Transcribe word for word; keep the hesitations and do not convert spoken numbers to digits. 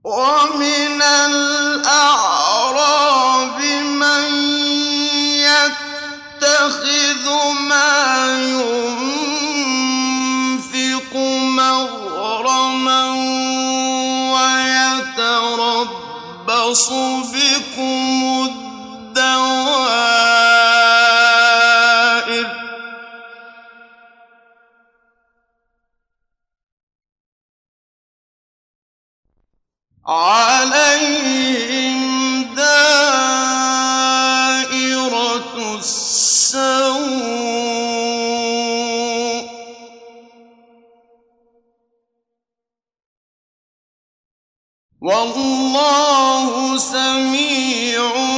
ومن الأعراب من يتخذ ما ينفق مغرما ويتربص بكم الدوائر عليهم دائرة السوء والله سميع